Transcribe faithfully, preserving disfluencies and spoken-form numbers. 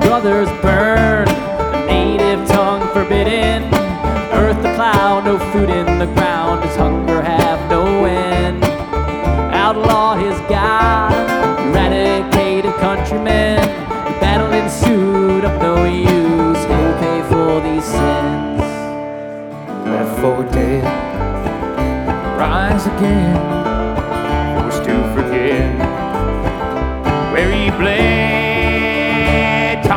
brothers burned, a native tongue forbidden, earth the cloud, no food in the ground, his hunger have no end. Outlaw his God, eradicated countrymen, the battle ensued of no use, he'll pay for these sins. Left for dead, rise again.